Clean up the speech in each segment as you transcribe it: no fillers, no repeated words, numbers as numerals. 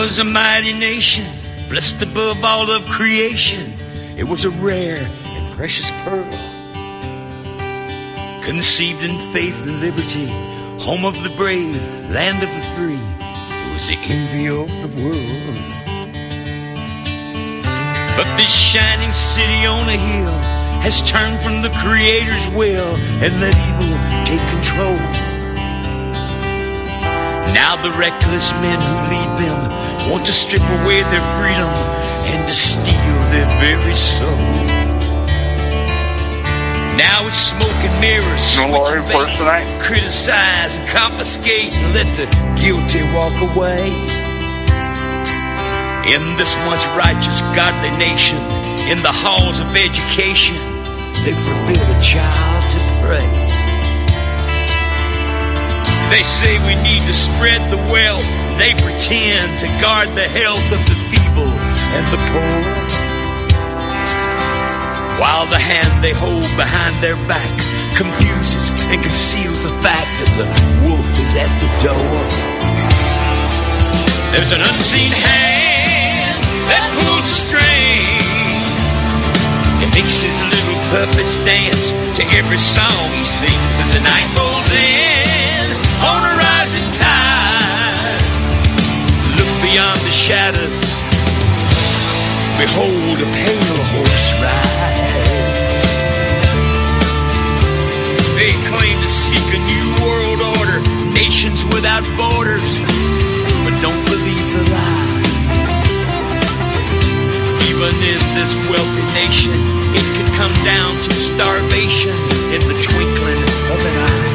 was a mighty nation, blessed above all of creation. It was a rare and precious pearl, conceived in faith and liberty, home of the brave, land of the free. It was the envy of the world. But this shining city on a hill has turned from the Creator's will and let evil take control. Now the reckless men who lead them want to strip away their freedom and to steal their very soul. Now it's smoke and mirrors, Laurie, first tonight. Criticize and confiscate and let the guilty walk away. In this once righteous, godly nation, in the halls of education, they forbid a child to pray. They say we need to spread the wealth. They pretend to guard the health of the feeble and the poor, while the hand they hold behind their backs confuses and conceals the fact that the wolf is at the door. There's an unseen hand that pulls the string. It makes his little puppets dance to every song he sings as the night rolls in on a rising tide. Look beyond the shadows, behold a pale horse ride. They claim to seek a new world order, nations without borders, but don't believe the lie. Even in this wealthy nation, it could come down to starvation in the twinkling of an eye.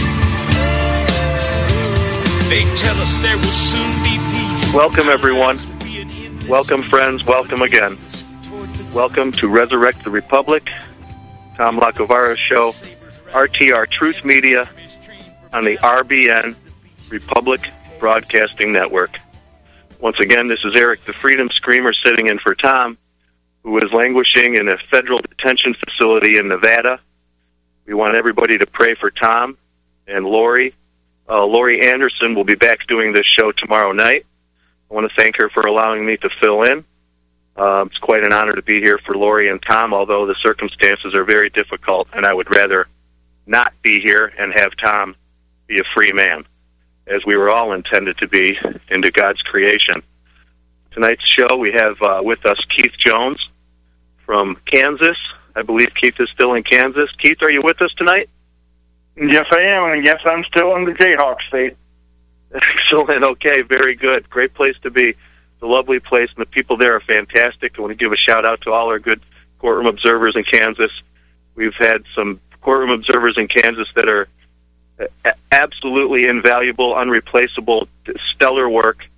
They tell us there will soon be peace. Welcome, everyone. Welcome, friends. Welcome again. Welcome to Resurrect the Republic, Tom Lacovara's show, RTR Truth Media, on the RBN Republic Broadcasting Network. Once again, this is Eric the Freedom Screamer sitting in for Tom, who is languishing in a federal detention facility in Nevada. We want everybody to pray for Tom and Lori. Lori Anderson will be back doing this show tomorrow night. I want to thank her for allowing me to fill in. It's quite an honor to be here for Lori and Tom, although the circumstances are very difficult, and I would rather not be here and have Tom be a free man, as we were all intended to be into God's creation. Tonight's show, we have with us Keith Jones from Kansas. I believe Keith is still in Kansas. Keith, are you with us tonight? Yes, I am, and yes, I'm still in the Jayhawk state. Excellent. Okay, very good. Great place to be. It's a lovely place, and the people there are fantastic. I want to give a shout-out to all our good courtroom observers in Kansas. We've had some courtroom observers in Kansas that are absolutely invaluable, unreplaceable, stellar work.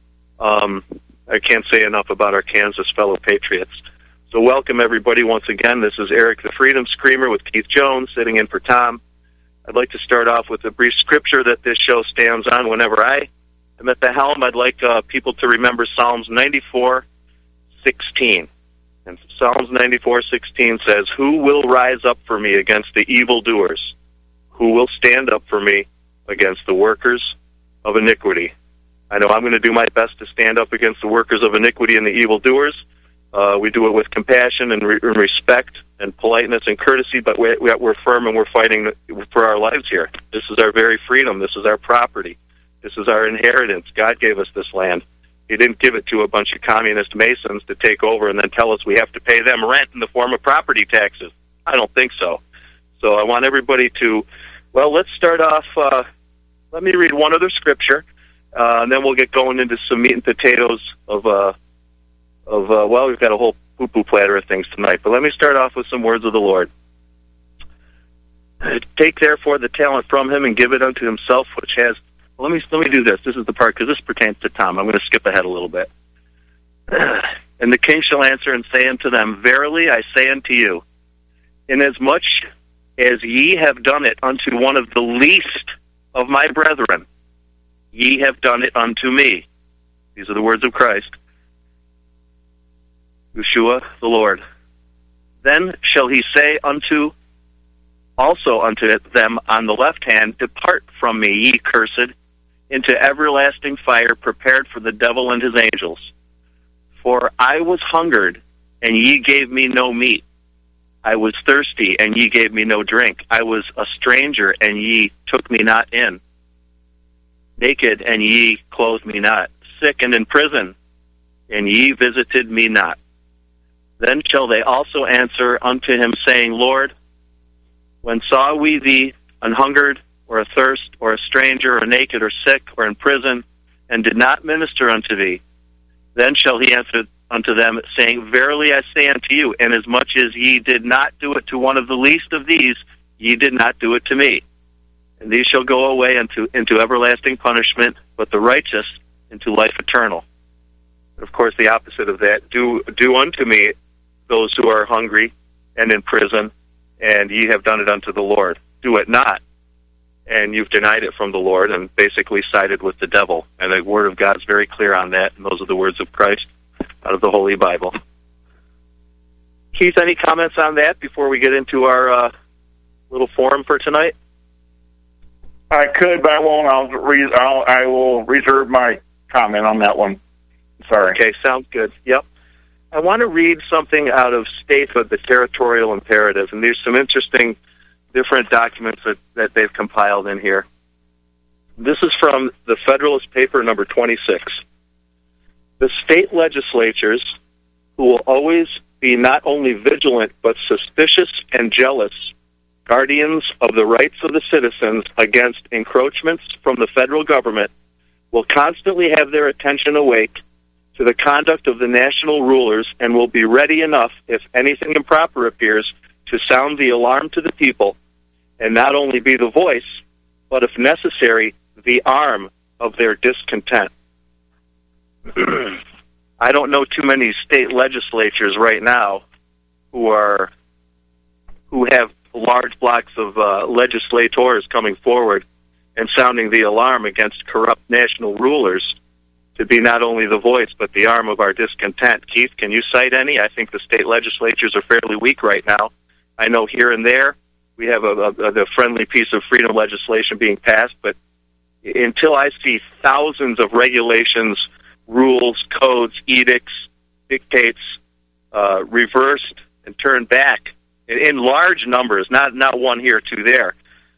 I can't say enough about our Kansas fellow patriots. So welcome, everybody, once again. This is Eric the Freedom Screamer with Keith Jones, sitting in for Tom. I'd like to start off with a brief scripture that this show stands on whenever I am at the helm. I'd like people to remember Psalms 94:16. And Psalms 94:16 says, "Who will rise up for me against the evildoers? Who will stand up for me against the workers of iniquity?" I know I'm going to do my best to stand up against the workers of iniquity and the evildoers. We do it with compassion and respect and politeness and courtesy, but we're firm and we're fighting for our lives here. This is our very freedom. This is our property. This is our inheritance. God gave us this land. He didn't give it to a bunch of communist masons to take over and then tell us we have to pay them rent in the form of property taxes. I don't think so. So I want everybody to, well, let's start off. Let me read one other scripture, and then we'll get going into some meat and potatoes of well, we've got a whole poo-poo platter of things tonight. But let me start off with some words of the Lord. "Take therefore the talent from him and give it unto himself, which has..." Well, let me do this. This is the part, because this pertains to Tom. I'm going to skip ahead a little bit. "And the king shall answer and say unto them, Verily I say unto you, inasmuch as ye have done it unto one of the least of my brethren, ye have done it unto me." These are the words of Christ, Yeshua the Lord. "Then shall he say also unto them on the left hand, Depart from me, ye cursed, into everlasting fire prepared for the devil and his angels. For I was hungered, and ye gave me no meat. I was thirsty, and ye gave me no drink. I was a stranger, and ye took me not in. Naked, and ye clothed me not. Sick and in prison, and ye visited me not. Then shall they also answer unto him, saying, Lord, when saw we thee an hungered, or athirst, or a stranger, or naked, or sick, or in prison, and did not minister unto thee? Then shall he answer unto them, saying, Verily I say unto you, inasmuch as ye did not do it to one of the least of these, ye did not do it to me. And these shall go away into everlasting punishment, but the righteous into life eternal. And of course, the opposite of that, do unto me those who are hungry and in prison, and ye have done it unto the Lord. Do it not, and you've denied it from the Lord and basically sided with the devil. And the Word of God is very clear on that, and those are the words of Christ out of the Holy Bible. Keith, any comments on that before we get into our little forum for tonight? I could, but I won't. I will reserve my comment on that one. Sorry. Okay, sounds good. Yep. I want to read something out of Statehood, the Territorial Imperative, and there's some interesting different documents that they've compiled in here. This is from the Federalist Paper number 26. The state legislatures, who will always be not only vigilant but suspicious and jealous guardians of the rights of the citizens against encroachments from the federal government, will constantly have their attention awake to the conduct of the national rulers and will be ready enough, if anything improper appears, to sound the alarm to the people, and not only be the voice, but if necessary, the arm of their discontent. I don't know too many state legislatures right now who have large blocks of legislators coming forward and sounding the alarm against corrupt national rulers to be not only the voice but the arm of our discontent. Keith, can you cite any? I think the state legislatures are fairly weak right now. I know here and there we have a friendly piece of freedom legislation being passed, but until I see thousands of regulations, rules, codes, edicts, dictates reversed and turned back in large numbers, not one here, two there,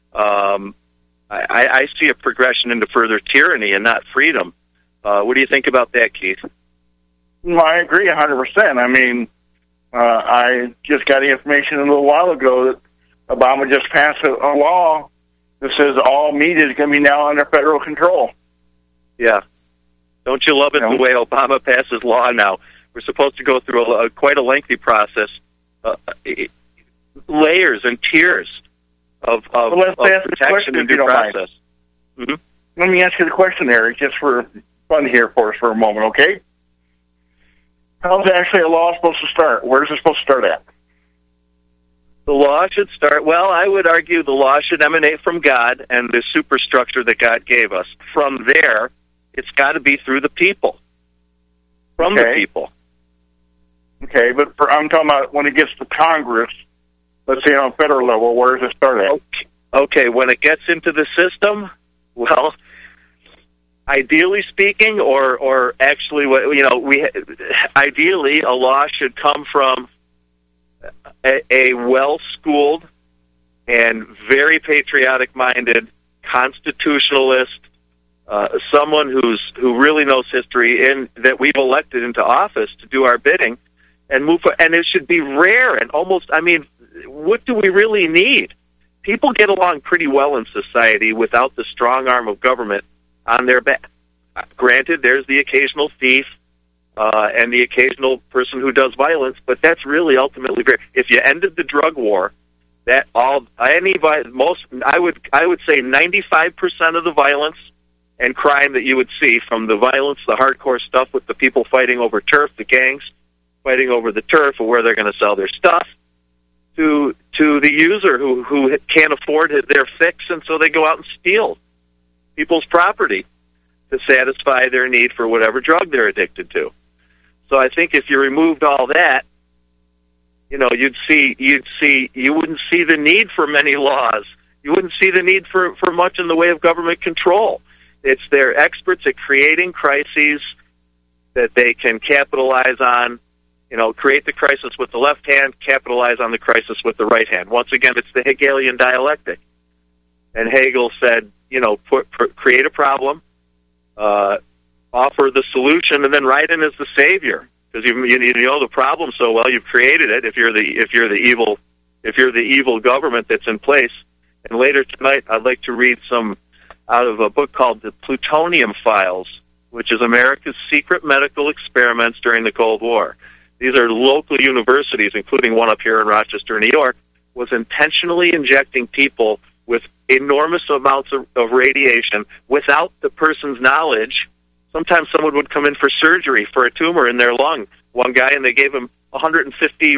I see a progression into further tyranny and not freedom. What do you think about that, Keith? Well, I agree 100%. I mean, I just got the information a little while ago that Obama just passed a law that says all media is going to be now under federal control. Yeah. Don't you love it the way Obama passes law now? We're supposed to go through quite a lengthy process, layers and tiers of protection and due process. Mm-hmm. Let me ask you the question, Eric, just for fun here for us for a moment, okay? How's actually a law supposed to start? Where's it supposed to start at? The law should start, well, I would argue the law should emanate from God and the superstructure that God gave us. From there, it's got to be through the people. From the people. Okay, but I'm talking about when it gets to Congress, let's say on a federal level, where does it start at? Okay, when it gets into the system, well, ideally speaking, or actually, ideally, a law should come from a well-schooled and very patriotic-minded constitutionalist, someone who really knows history and that we've elected into office to do our bidding and move. And it should be rare and almost. I mean, what do we really need? People get along pretty well in society without the strong arm of government on their back. Granted, there's the occasional thief and the occasional person who does violence, but that's really ultimately rare. If you ended the drug war, I would say 95% of the violence and crime that you would see, from the violence, the hardcore stuff with the people fighting over turf, the gangs fighting over the turf or where they're going to sell their stuff, to the user who can't afford their fix, and so they go out and steal people's property to satisfy their need for whatever drug they're addicted to. So I think if you removed all that, you wouldn't see the need for many laws. You wouldn't see the need for much in the way of government control. They're experts at creating crises that they can capitalize on. Create the crisis with the left hand, capitalize on the crisis with the right hand. Once again, it's the Hegelian dialectic. And Hegel said, create a problem, offer the solution, and then write in as the savior, because you know the problem so well, you've created it. If you're the evil government that's in place. And later tonight, I'd like to read some out of a book called The Plutonium Files, which is America's secret medical experiments during the Cold War. These are local universities, including one up here in Rochester, New York, was intentionally injecting people with enormous amounts of radiation without the person's knowledge. Sometimes someone would come in for surgery for a tumor in their lung. One guy, and they gave him 150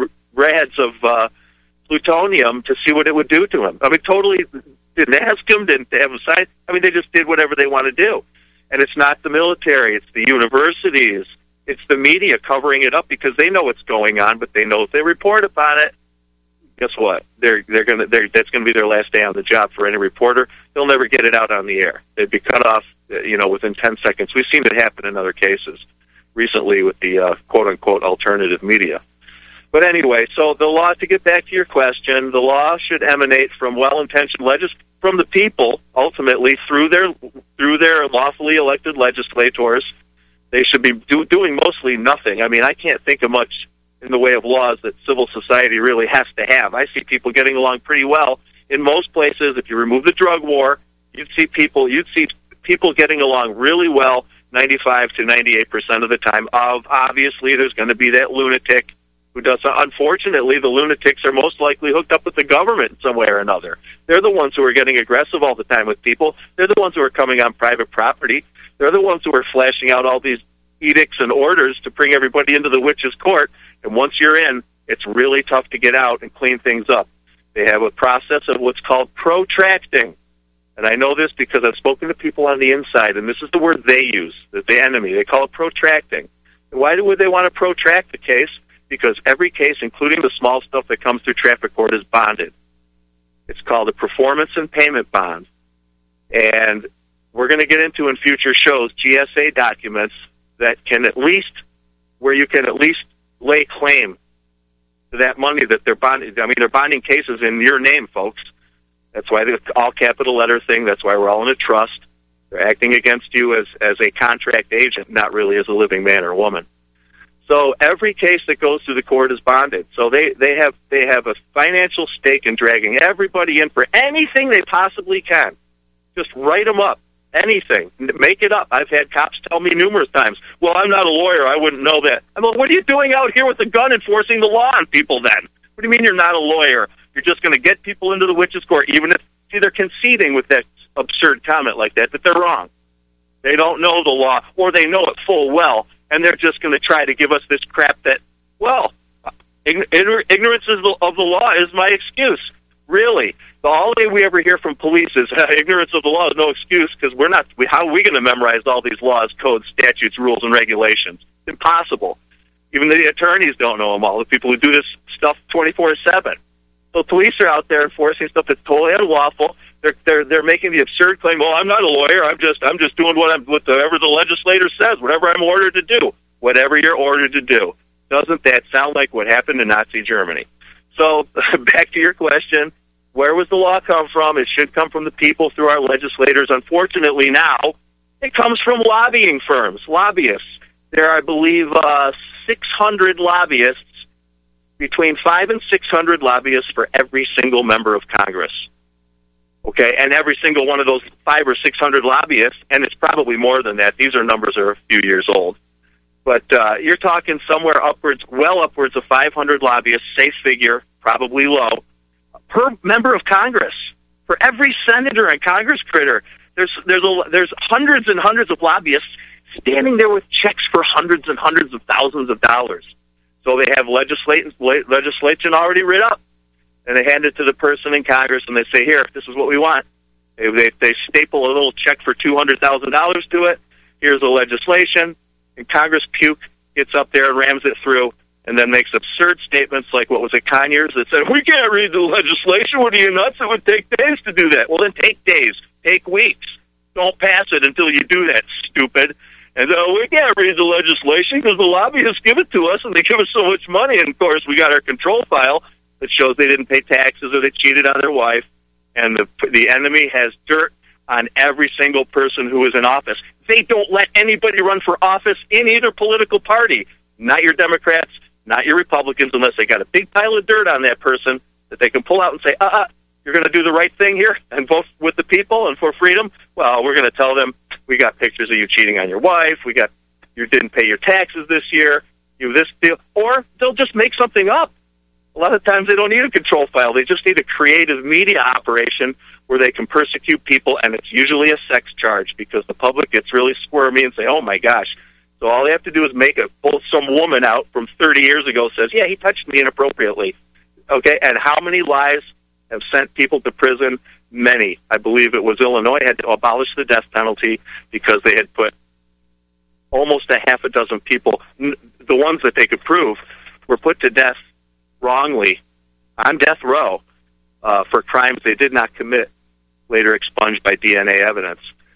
rads of plutonium to see what it would do to him. I mean, totally didn't ask him, didn't have him sign. I mean, they just did whatever they want to do. And it's not the military, it's the universities. It's the media covering it up because they know what's going on, but they know if they report upon it, guess what? That's going to be their last day on the job for any reporter. They'll never get it out on the air. They'd be cut off, within 10 seconds. We've seen it happen in other cases recently with the quote-unquote alternative media. But anyway, so the law, to get back to your question, the law should emanate from well-intentioned from the people, ultimately, through their lawfully elected legislators. They should be doing mostly nothing. I mean, I can't think of much in the way of laws that civil society really has to have. I see people getting along pretty well in most places. If you remove the drug war, you'd see people getting along really well 95 to 98% of the time. Obviously, there's going to be that lunatic who does. Unfortunately, the lunatics are most likely hooked up with the government in some way or another. They're the ones who are getting aggressive all the time with people. They're the ones who are coming on private property. They're the ones who are flashing out all these edicts and orders to bring everybody into the witch's court. And once you're in, it's really tough to get out and clean things up. They have a process of what's called protracting. And I know this because I've spoken to people on the inside, and this is the word they use, the enemy. They call it protracting. And why would they want to protract the case? Because every case, including the small stuff that comes through traffic court, is bonded. It's called a performance and payment bond. And we're going to get into in future shows GSA documents that can where you can at least lay claim to that money that they're bonding. I mean, they're bonding cases in your name, folks. That's why the all capital letter thing. That's why we're all in a trust. They're acting against you as a contract agent, not really as a living man or woman. So every case that goes through the court is bonded. So they have a financial stake in dragging everybody in for anything they possibly can. Just write them up. Anything. Make it up. I've had cops tell me numerous times, well, I'm not a lawyer. I wouldn't know that. I'm like, what are you doing out here with a gun enforcing the law on people then? What do you mean you're not a lawyer? You're just going to get people into the witch's court, even if they're conceding with that absurd comment like that they're wrong. They don't know the law, or they know it full well, and they're just going to try to give us this crap that, well, ignorance of the law is my excuse. Really. The only we ever hear from police is ignorance of the law is no excuse, because how are we going to memorize all these laws, codes, statutes, rules, and regulations? It's impossible. Even the attorneys don't know them all, the people who do this stuff 24/7. So police are out there enforcing stuff that's totally unlawful. They're making the absurd claim, well, I'm not a lawyer, I'm just doing whatever the legislator says, whatever I'm ordered to do. Whatever you're ordered to do. Doesn't that sound like what happened in Nazi Germany? So, back to your question, where was the law come from? It should come from the people through our legislators. Unfortunately now, it comes from lobbying firms, lobbyists. There are, I believe, 600 lobbyists, between 500 and 600 lobbyists for every single member of Congress. Okay, and every single one of those 500 or 600 lobbyists, and it's probably more than that. These numbers are a few years old. But you're talking somewhere well upwards of 500 lobbyists, safe figure, probably low, per member of Congress. For every senator and Congress critter, there's hundreds and hundreds of lobbyists standing there with checks for hundreds and hundreds of thousands of dollars. So they have legislation already writ up, and they hand it to the person in Congress, and they say, here, this is what we want. They staple a little check for $200,000 to it. Here's the legislation, and Congress gets up there and rams it through, and then makes absurd statements like, what was it, Conyers, that said, we can't read the legislation. What are you, nuts? It would take days to do that. Well, then take days. Take weeks. Don't pass it until you do that, stupid. And we can't read the legislation because the lobbyists give it to us, and they give us so much money. And, of course, we got our control file that shows they didn't pay taxes or they cheated on their wife. And the enemy has dirt on every single person who is in office. They don't let anybody run for office in either political party. Not your Democrats, not your Republicans, unless they got a big pile of dirt on that person that they can pull out and say, you're going to do the right thing here and vote with the people and for freedom? Well, we're going to tell them, we got pictures of you cheating on your wife, you didn't pay your taxes this year, you this deal. Or they'll just make something up. A lot of times they don't need a control file. They just need a creative media operation where they can persecute people, and it's usually a sex charge because the public gets really squirmy and say, oh, my gosh. So all they have to do is pull some woman out from 30 years ago says, yeah, he touched me inappropriately. Okay, and how many lies have sent people to prison? Many. I believe it was Illinois had to abolish the death penalty because they had put almost a half a dozen people, the ones that they could prove, were put to death wrongly on death row for crimes they did not commit, later expunged by DNA evidence.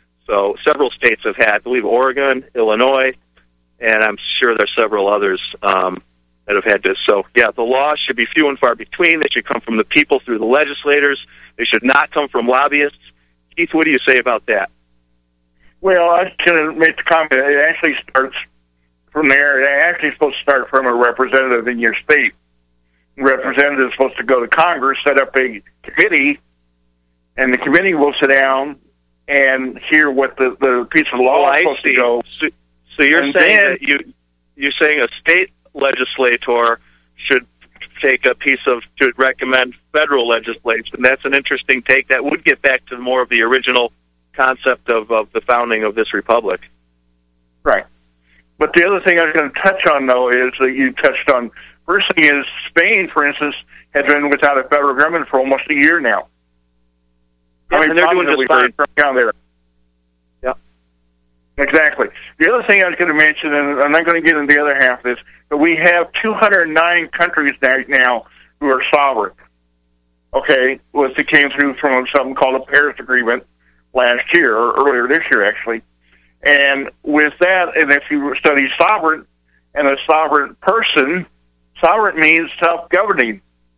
So several states have had, I believe Oregon, Illinois, and I'm sure there's several others that have had this. So, yeah, the law should be few and far between. They should come from the people through the legislators. They should not come from lobbyists. Keith, what do you say about that? Well, I was going to make the comment. It actually starts from there. It actually is supposed to start from a representative in your state. The representative is supposed to go to Congress, set up a committee, and the committee will sit down and hear what the piece of law is supposed to go. So you're saying that you're saying a state legislator should take a piece of to recommend federal legislation. That's an interesting take. That would get back to more of the original concept of the founding of this republic. Right. But the other thing I was going to touch on, though, is that you touched on. First thing is Spain, for instance, has been without a federal government for almost a year now. Yeah, and they're doing just fine down there. Yeah. Exactly. The other thing I was going to mention, and I'm not going to get into the other half of this, but we have 209 countries now who are sovereign. Okay, it came through from something called the Paris Agreement last year, or earlier this year, actually. And with that, and if you study sovereign and a sovereign person, sovereign means self-governing.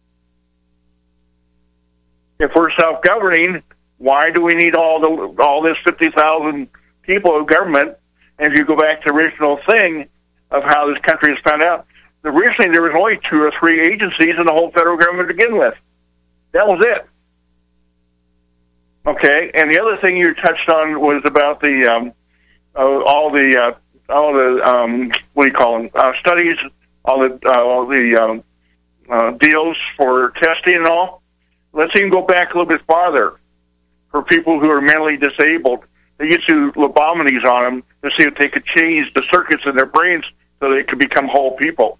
If we're self-governing, why do we need all this 50,000 people of government? And if you go back to the original thing of how this country is found out, originally there was only 2 or 3 agencies in the whole federal government to begin with. That was it. Okay, and the other thing you touched on was about the all the what do you call them? Studies, all the deals for testing and all. Let's even go back a little bit farther. For people who are mentally disabled, they used to do lobotomies on them to see if they could change the circuits in their brains so they could become whole people.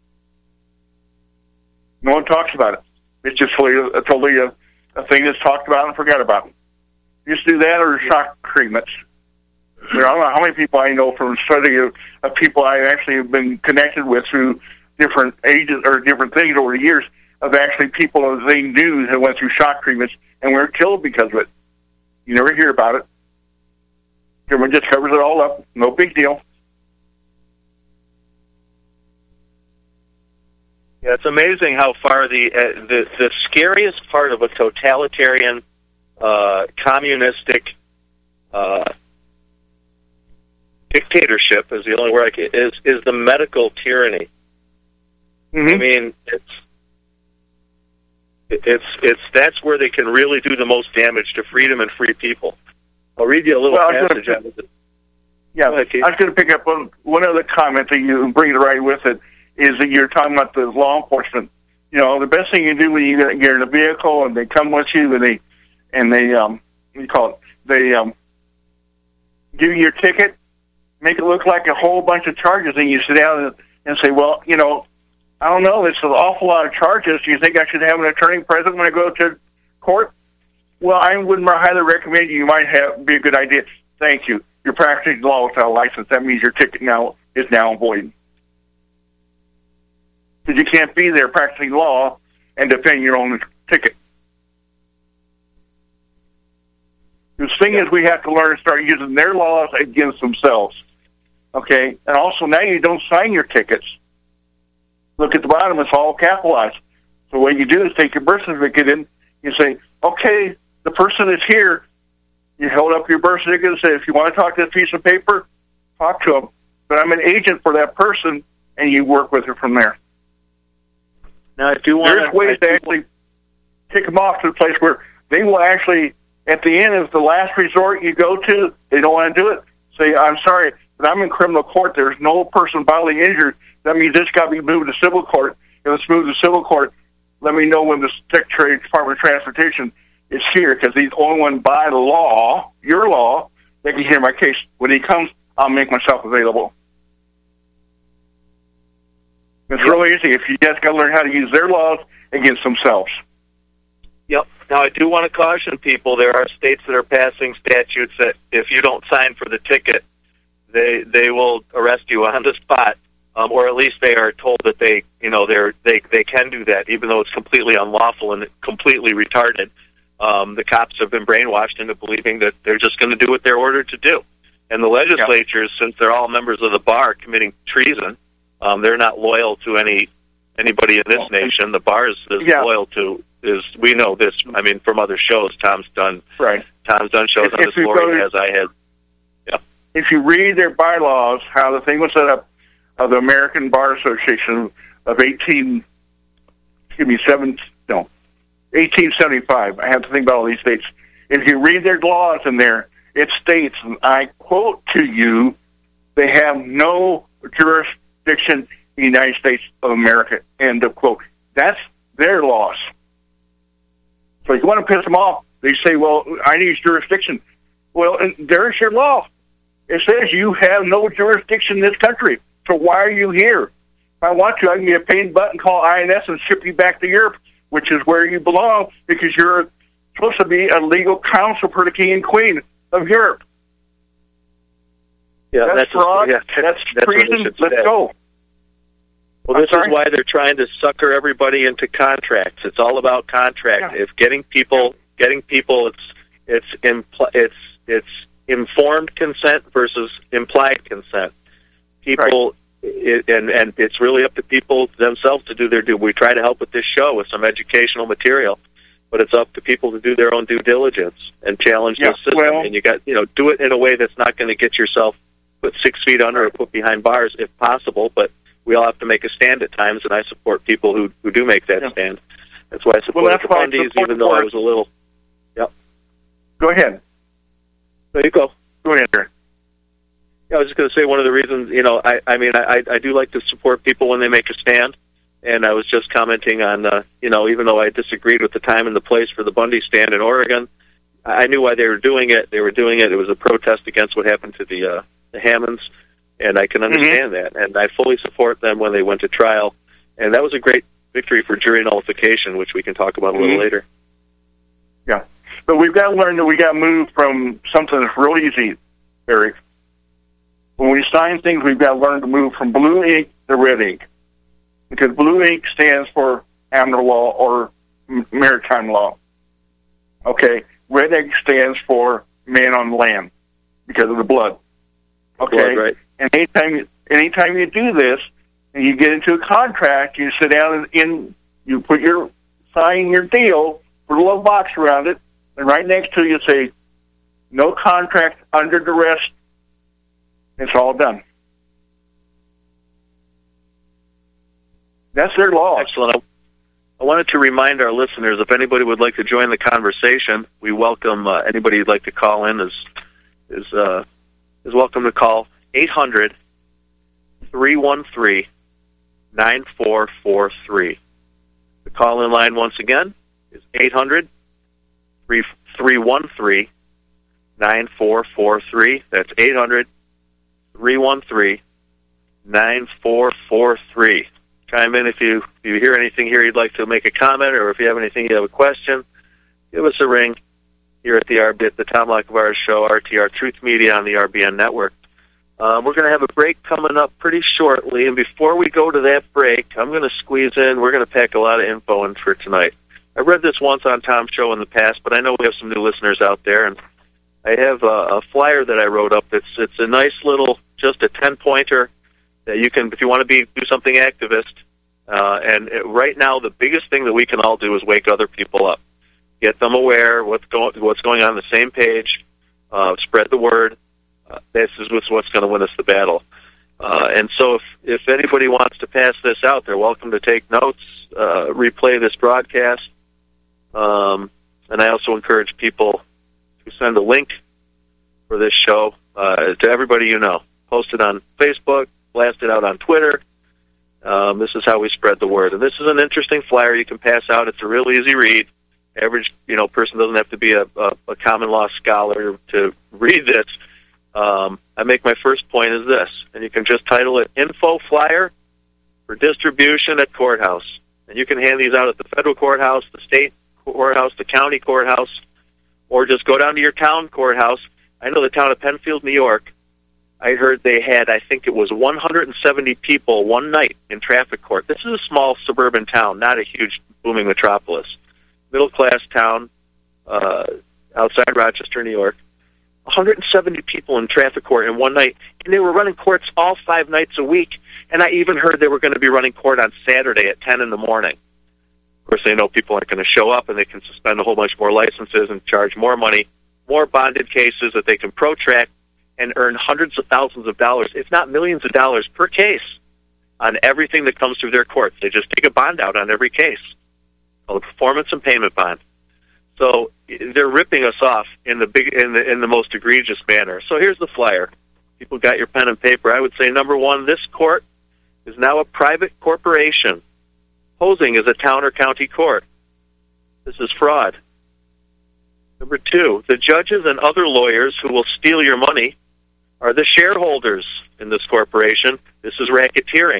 No one talks about it. It's just totally a thing that's talked about and forgot about. Used to do that or shock treatments. I don't know how many people I know from study of people I actually have been connected with through different ages or different things over the years of actually people that they knew that went through shock treatments and were killed because of it. You never hear about it. Government just covers it all up. No big deal. Yeah, it's amazing how far the scariest part of a totalitarian, communistic dictatorship is the only word is the medical tyranny. Mm-hmm. I mean, it's that's where they can really do the most damage to freedom and free people. I'll read you a little passage out of it. Yeah, I was going to pick up on one other comment that you bring it right with it is that you're talking about the law enforcement. You know, the best thing you do when you get in a vehicle and they come with you and they what do you call it? They give you your ticket, make it look like a whole bunch of charges, and you sit down and say, well, you know, I don't know, it's an awful lot of charges. Do you think I should have an attorney present when I go to court? Well, I wouldn't highly recommend you. You might be a good idea. Thank you. You're practicing law without a license. That means your ticket is now void. Because you can't be there practicing law and defend your own ticket. The thing is, we have to learn to start using their laws against themselves. Okay? And also, now you don't sign your tickets. Look at the bottom, it's all capitalized. So what you do is take your birth certificate in, you say, okay, the person is here. You hold up your birth certificate and say, if you want to talk to this piece of paper, talk to them. But I'm an agent for that person, and you work with her from there. Now, I do want There's ways to actually kick them off to the place where they will actually, at the end, as the last resort you go to, they don't want to do it, say, I'm sorry, but I'm in criminal court. There's no person bodily injured. That means it's got to be moved to civil court. If it's moved to civil court, let me know when the Secretary of Department of Transportation is here, because he's the only one by the law, your law, that can hear my case. When he comes, I'll make myself available. It's really easy. If you just got to learn how to use their laws against themselves. Yep. Now, I do want to caution people, there are states that are passing statutes that if you don't sign for the ticket, they will arrest you on the spot, or at least they are told that they can do that, even though it's completely unlawful and completely retarded. The cops have been brainwashed into believing that they're just going to do what they're ordered to do. And the legislatures, since they're all members of the bar committing treason, they're not loyal to anybody in this nation. The bar is loyal to, we know this, I mean, from other shows. Tom's done shows on this Lori as I had. Yeah. If you read their bylaws, how the thing was set up of the American Bar Association of 1875. I have to think about all these states. If you read their laws in there, it states, and I quote to you, they have no jurisdiction in the United States of America, end of quote. That's their laws. So if you want to piss them off, they say, well, I need jurisdiction. Well, there's your law. It says you have no jurisdiction in this country. So why are you here? If I want to, I can get a pain button, call INS, and ship you back to Europe, which is where you belong, because you're supposed to be a legal counsel for the king and queen of Europe. Yeah, that's fraud. That's treason. Let's go. Well, this is why they're trying to sucker everybody into contracts. It's all about contract. Yeah. If getting people, it's informed consent versus implied consent. People, and it's really up to people themselves to do their due. We try to help with this show with some educational material, but it's up to people to do their own due diligence and challenge the system. Well, and you got, do it in a way that's not going to get yourself put 6 feet under or put behind bars if possible. But we all have to make a stand at times, and I support people who do make that stand. That's why I support the Bundys, even though I was a little. Yep. Go ahead. There you go. Go ahead, sir. Yeah, I was just going to say one of the reasons, I do like to support people when they make a stand, and I was just commenting on, even though I disagreed with the time and the place for the Bundy stand in Oregon, I knew why they were doing it. They were doing it. It was a protest against what happened to the Hammonds, and I can understand that, and I fully support them when they went to trial, and that was a great victory for jury nullification, which we can talk about a little later. Yeah, but we've got to learn that we got to move from something that's real easy, Eric. When we sign things, we've got to learn to move from blue ink to red ink. Because blue ink stands for Abner law or maritime law. Okay? Red ink stands for man on land because of the blood. Okay? Blood, right. And anytime you do this, and you get into a contract, you sit down and you sign your deal, put a little box around it, and right next to you say, no contract under duress. It's all done. That's their law. Excellent. I wanted to remind our listeners, if anybody would like to join the conversation, we welcome anybody who'd like to call in is welcome to call 800-313-9443. The call-in line once again is 800-313-9443. That's 800-313-9443. Chime in if you hear anything here you'd like to make a comment, or if you have anything you have a question, give us a ring here at the Tom Lacovara Show, RTR Truth Media on the RBN Network. We're going to have a break coming up pretty shortly, and before we go to that break, I'm going to squeeze in, we're going to pack a lot of info in for tonight. I read this once on Tom's show in the past, but I know we have some new listeners out there, and I have a flyer that I wrote up. It's a nice little, just a 10-pointer that you can, if you want to do something activist. Right now, the biggest thing that we can all do is wake other people up, get them aware what's going on the same page, spread the word. This is what's going to win us the battle. And so, if anybody wants to pass this out, they're welcome to take notes, replay this broadcast, and I also encourage people to send a link for this show to everybody you know. Post it on Facebook, blast it out on Twitter. This is how we spread the word. And this is an interesting flyer you can pass out. It's a real easy read. Average, person doesn't have to be a common law scholar to read this. I make my first point is this, and you can just title it Info Flyer for Distribution at Courthouse. And you can hand these out at the federal courthouse, the state courthouse, the county courthouse, or just go down to your town courthouse. I know the town of Penfield, New York, I heard they had, I think it was 170 people one night in traffic court. This is a small suburban town, not a huge booming metropolis. Middle-class town outside Rochester, New York. 170 people in traffic court in one night, and they were running courts all 5 nights a week, and I even heard they were going to be running court on Saturday at 10 in the morning. Of course, they know people aren't going to show up, and they can suspend a whole bunch more licenses and charge more money, more bonded cases that they can protract and earn hundreds of thousands of dollars, if not millions of dollars per case on everything that comes through their courts. They just take a bond out on every case, called a performance and payment bond. So they're ripping us off in the most egregious manner. So here's the flyer. People got your pen and paper. I would say, number one, this court is now a private corporation posing as a town or county court. This is fraud. Number two, the judges and other lawyers who will steal your money are the shareholders in this corporation. This is racketeering.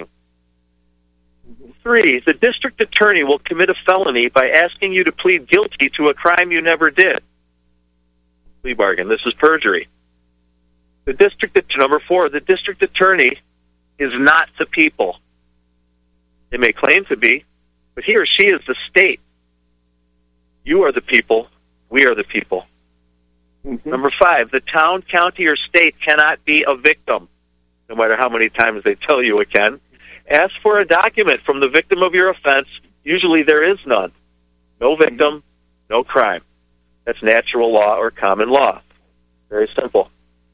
3, the district attorney will commit a felony by asking you to plead guilty to a crime you never did. Plea bargain. This is perjury. Number 4, the district attorney is not the people. They may claim to be, but he or she is the state. You are the people. We are the people. Mm-hmm. Number 5, the town, county, or state cannot be a victim, no matter how many times they tell you it can. Ask for a document from the victim of your offense. Usually there is none. No victim, no crime. That's natural law or common law. Very simple.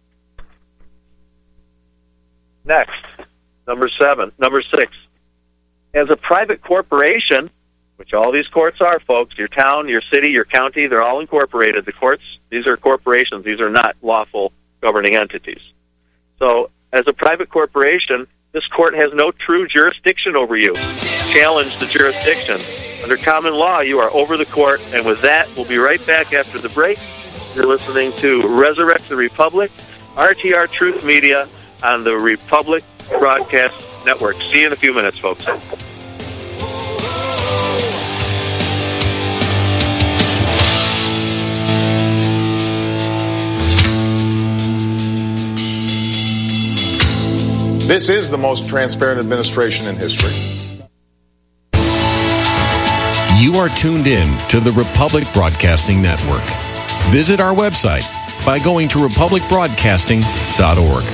Next, number 6. As a private corporation, which all these courts are, folks, your town, your city, your county, they're all incorporated. The courts, these are corporations. These are not lawful governing entities. So as a private corporation, this court has no true jurisdiction over you. Challenge the jurisdiction. Under common law, you are over the court. And with that, we'll be right back after the break. You're listening to Resurrect the Republic, RTR Truth Media on the Republic Broadcast Network. See you in a few minutes, folks. This is the most transparent administration in history. You are tuned in to the Republic Broadcasting Network. Visit our website by going to republicbroadcasting.org.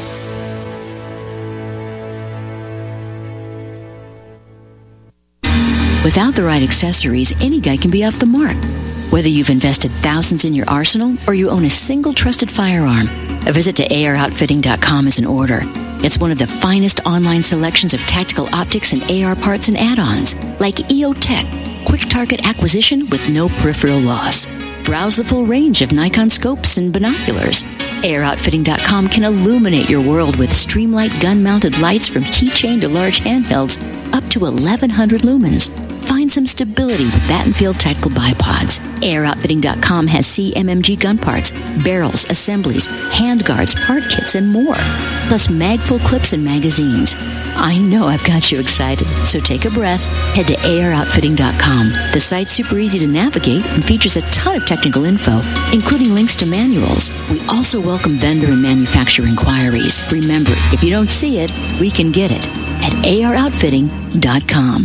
Without the right accessories, any guy can be off the mark. Whether you've invested thousands in your arsenal or you own a single trusted firearm, a visit to AROutfitting.com is in order. It's one of the finest online selections of tactical optics and AR parts and add-ons, like EOTech, quick target acquisition with no peripheral loss. Browse the full range of Nikon scopes and binoculars. AROutfitting.com can illuminate your world with Streamlight gun-mounted lights from keychain to large handhelds, up to 1,100 lumens. Find some stability with Battenfield Tactical Bipods. AirOutfitting.com has CMMG gun parts, barrels, assemblies, handguards, part kits, and more. Plus mag-full clips and magazines. I know I've got you excited, so take a breath. Head to AirOutfitting.com. The site's super easy to navigate and features a ton of technical info, including links to manuals. We also welcome vendor and manufacturer inquiries. Remember, if you don't see it, we can get it at AirOutfitting.com.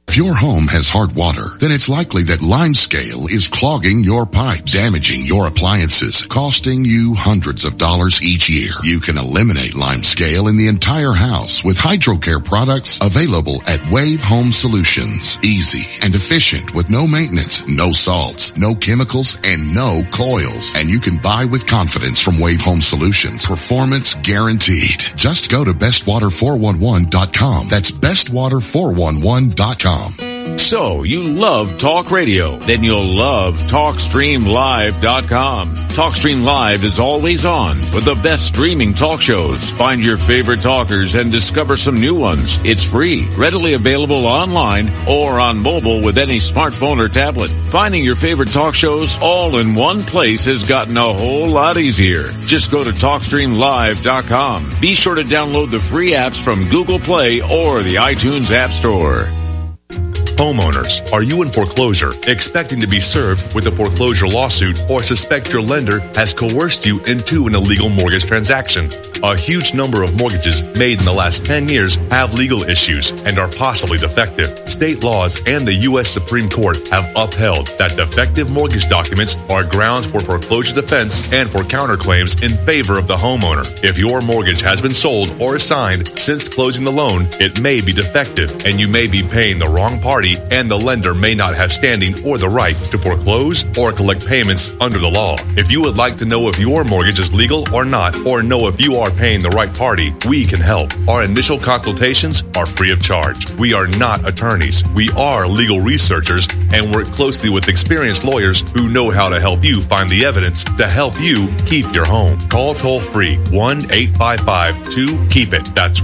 If your home has hard water, then it's likely that Limescale is clogging your pipes, damaging your appliances, costing you hundreds of dollars each year. You can eliminate Limescale in the entire house with HydroCare products available at Wave Home Solutions. Easy and efficient with no maintenance, no salts, no chemicals, and no coils. And you can buy with confidence from Wave Home Solutions. Performance guaranteed. Just go to bestwater411.com. That's bestwater411.com. So, you love talk radio? Then you'll love TalkStreamLive.com. TalkStream Live is always on with the best streaming talk shows. Find your favorite talkers and discover some new ones. It's free, readily available online or on mobile with any smartphone or tablet. Finding your favorite talk shows all in one place has gotten a whole lot easier. Just go to TalkStreamLive.com. Be sure to download the free apps from Google Play or the iTunes App Store. Homeowners, are you in foreclosure, expecting to be served with a foreclosure lawsuit, or suspect your lender has coerced you into an illegal mortgage transaction? A huge number of mortgages made in the last 10 years have legal issues and are possibly defective. State laws and the U.S. Supreme Court have upheld that defective mortgage documents are grounds for foreclosure defense and for counterclaims in favor of the homeowner. If your mortgage has been sold or assigned since closing the loan, it may be defective and you may be paying the wrong party, and the lender may not have standing or the right to foreclose or collect payments under the law. If you would like to know if your mortgage is legal or not, or know if you are paying the right party, we can help. Our initial consultations are free of charge. We are not attorneys. We are legal researchers and work closely with experienced lawyers who know how to help you find the evidence to help you keep your home. Call toll-free 1-855-2-KEEP-IT. That's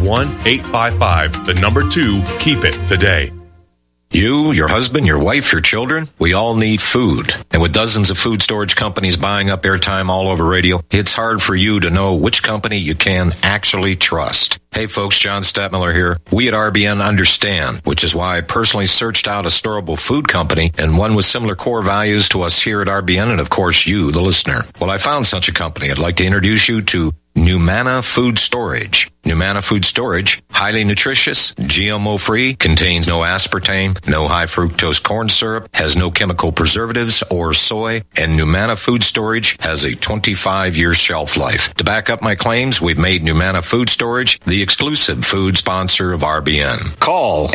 1-855-2-KEEP-IT today. You, your husband, your wife, your children, we all need food. And with dozens of food storage companies buying up airtime all over radio, it's hard for you to know which company you can actually trust. Hey folks, John Stadtmiller here. We at RBN understand, which is why I personally searched out a storable food company and one with similar core values to us here at RBN and of course you, the listener. Well, I found such a company. I'd like to introduce you to Numana Food Storage. Numana Food Storage, highly nutritious, GMO-free, contains no aspartame, no high fructose corn syrup, has no chemical preservatives or soy, and Numana Food Storage has a 25-year shelf life. To back up my claims, we've made Numana Food Storage the exclusive food sponsor of RBN. Call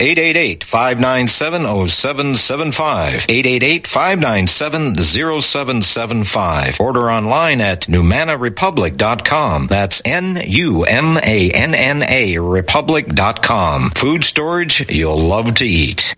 888-597-0775, 888-597-0775. Order online at NumanaRepublic.com. That's NUMANNA Republic.com. Food storage you'll love to eat.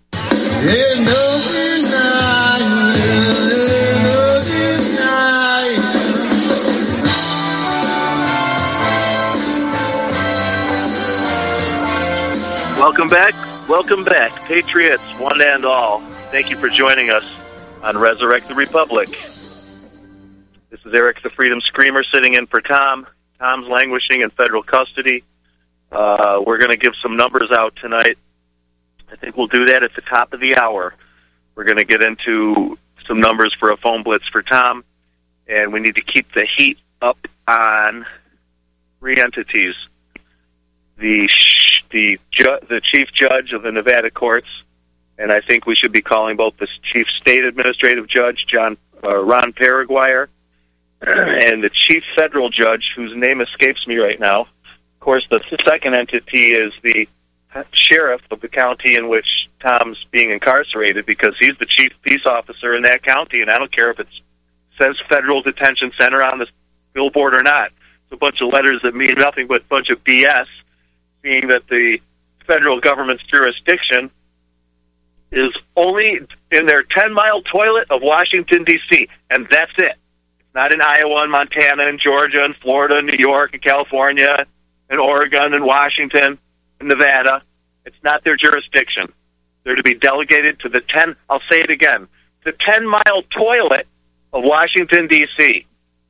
Welcome back. Welcome back, Patriots, one and all. Thank you for joining us on Resurrect the Republic. This is Eric the Freedom Screamer sitting in for Tom. Tom's languishing in federal custody. We're going to give some numbers out tonight. I think we'll do that at the top of the hour. We're going to get into some numbers for a phone blitz for Tom, and we need to keep the heat up on three entities. The chief judge of the Nevada courts, and I think we should be calling both the chief state administrative judge, Ron Paraguayer, and the chief federal judge, whose name escapes me right now. Of course, the second entity is the sheriff of the county in which Tom's being incarcerated, because he's the chief peace officer in that county, and I don't care if it says Federal Detention Center on the billboard or not. It's a bunch of letters that mean nothing but a bunch of BS, seeing that the federal government's jurisdiction is only in their 10-mile toilet of Washington, D.C., and that's it. Not in Iowa and Montana and Georgia and Florida and New York and California and Oregon and Washington and Nevada. It's not their jurisdiction. They're to be delegated to the I'll say it again, the 10-mile toilet of Washington, D.C.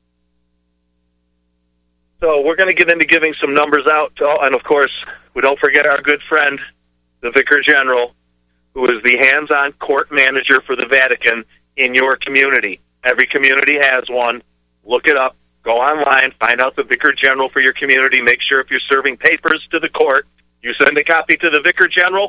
So we're going to get into giving some numbers out. And, of course, we don't forget our good friend, the Vicar General, who is the hands-on court manager for the Vatican in your community. Every community has one. Look it up. Go online. Find out the Vicar General for your community. Make sure if you're serving papers to the court, you send a copy to the Vicar General,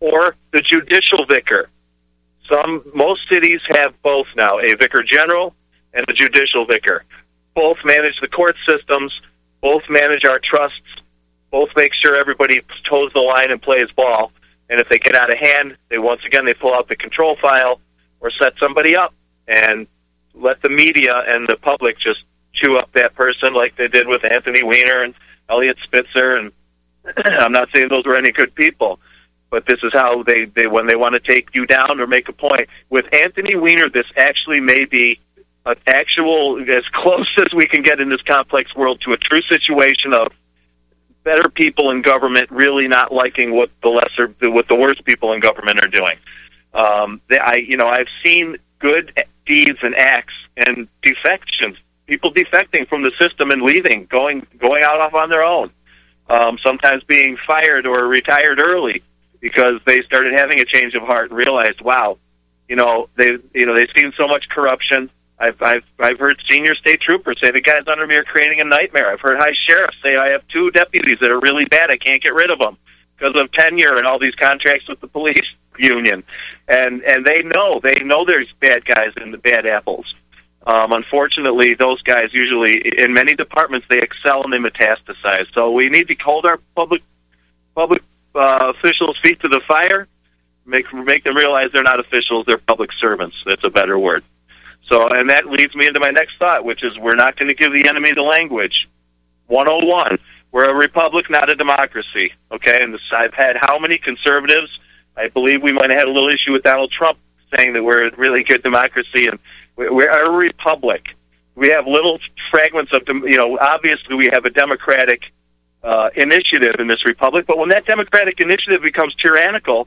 or the judicial vicar. Most cities have both now, a vicar general and a judicial vicar. Both manage the court systems, both manage our trusts, both make sure everybody toes the line and plays ball. And if they get out of hand, they pull out the control file or set somebody up and let the media and the public just chew up that person like they did with Anthony Weiner and Elliot Spitzer. And I'm not saying those were any good people, but this is how they when they want to take you down or make a point. With Anthony Weiner, this actually may be an actual, as close as we can get in this complex world to a true situation of better people in government really not liking what the worst people in government are doing. I've seen good deeds and acts and defections, people defecting from the system and leaving, going out off on their own, sometimes being fired or retired early because they started having a change of heart and realized, wow, they've seen so much corruption. I've heard senior state troopers say the guys under me are creating a nightmare. I've heard high sheriffs say I have 2 deputies that are really bad. I can't get rid of them because of tenure and all these contracts with the police union. And they know there's bad guys in the bad apples. Unfortunately, those guys usually, in many departments, they excel and they metastasize. So we need to hold our public officials' feet to the fire, make them realize they're not officials, they're public servants. That's a better word. So, and that leads me into my next thought, which is we're not going to give the enemy the language. 101, we're a republic, not a democracy. Okay, and I've had how many conservatives? I believe we might have had a little issue with Donald Trump saying that we're a really good democracy, and we're a republic. We have little fragments of, obviously we have a democratic initiative in this republic, but when that democratic initiative becomes tyrannical,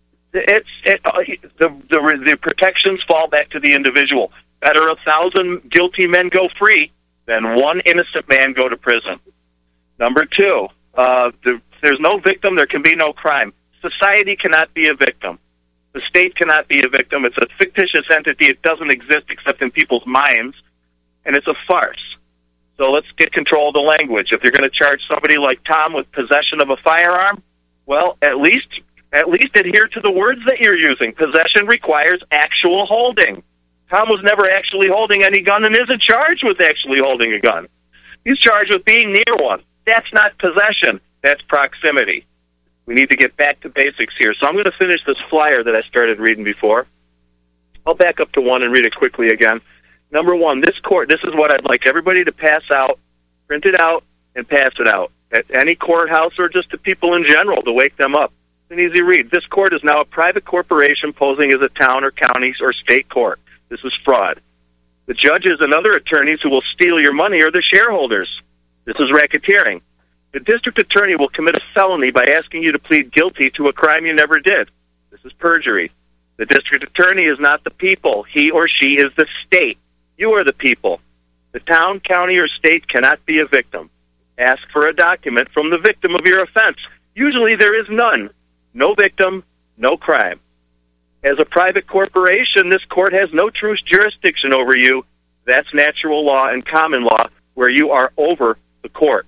the protections fall back to the individual. Better 1,000 guilty men go free than 1 innocent man go to prison. Number 2, there's no victim, there can be no crime. Society cannot be a victim. The state cannot be a victim. It's a fictitious entity. It doesn't exist except in people's minds, and it's a farce. So let's get control of the language. If you're going to charge somebody like Tom with possession of a firearm, well, at least adhere to the words that you're using. Possession requires actual holding. Tom was never actually holding any gun and isn't charged with actually holding a gun. He's charged with being near one. That's not possession. That's proximity. We need to get back to basics here. So I'm going to finish this flyer that I started reading before. I'll back up to 1 and read it quickly again. Number 1, this is what I'd like everybody to pass out, print it out, and pass it out at any courthouse or just to people in general to wake them up. It's an easy read. This court is now a private corporation posing as a town or county or state court. This is fraud. The judges and other attorneys who will steal your money are the shareholders. This is racketeering. The district attorney will commit a felony by asking you to plead guilty to a crime you never did. This is perjury. The district attorney is not the people. He or she is the state. You are the people. The town, county, or state cannot be a victim. Ask for a document from the victim of your offense. Usually there is none. No victim, no crime. As a private corporation, this court has no true jurisdiction over you. That's natural law and common law, where you are over the court.